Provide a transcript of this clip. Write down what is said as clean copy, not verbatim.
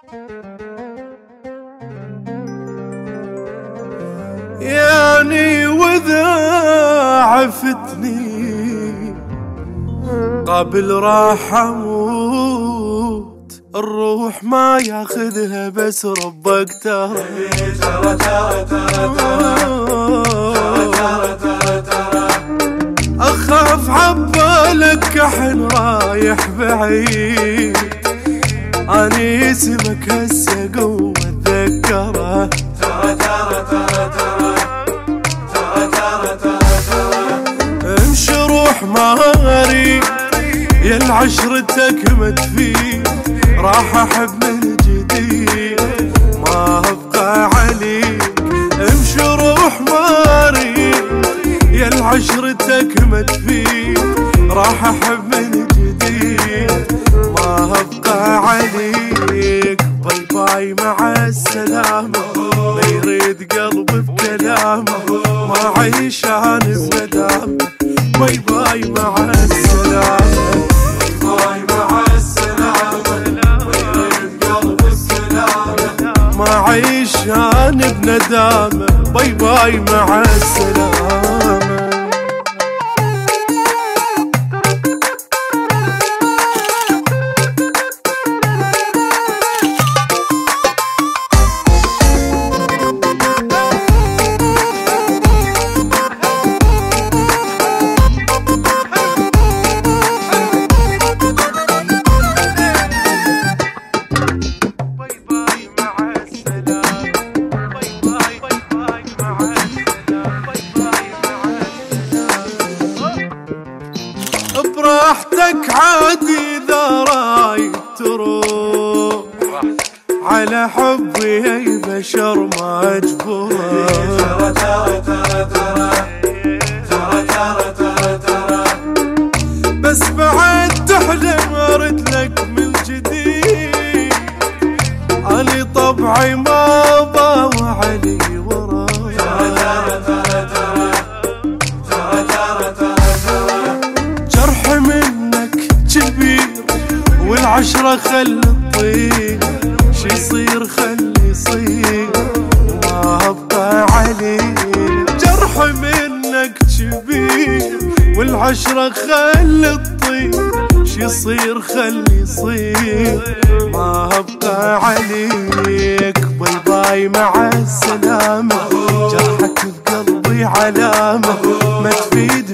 يعني وإذا عفتني قبل راح أموت، الروح ما ياخذها بس ربك ترى. أخاف عبالك كحن رايح بعيد، أني اسمك هسه قوة أتذكره. امشي روح ماري يا العشرتك ما تفيد، راح احب من جديد ما ابقى عليك. امشي روح ماري يا العشرتك ما تفيد، راح احب من جديد ما ابقى عليك. باي باي مع السلامة، ما يريد قلبي بكلامه، ما عيش انا بندامه. باي باي مع السلامة، باي مع السلامة، ما يريد قلبي بكلامه، ما عيش انا بندامه. باي باي مع السلامة. براحتك عادي إذا رايد تروح، على حبي أي بشر ما أجبره. بس بعد تحلم أرد لك من جديد، أني طبعي ما باوع علي وراه. والعشرة خلي تطير، شي يصير خلي يصير وما ابقى عليك. جرح منك كبير والعشرة خلي تطير، شي يصير خلي يصير ما ابقى عليك. باي باي مع السلامة، جرحك بقلبي علامة ما تفيد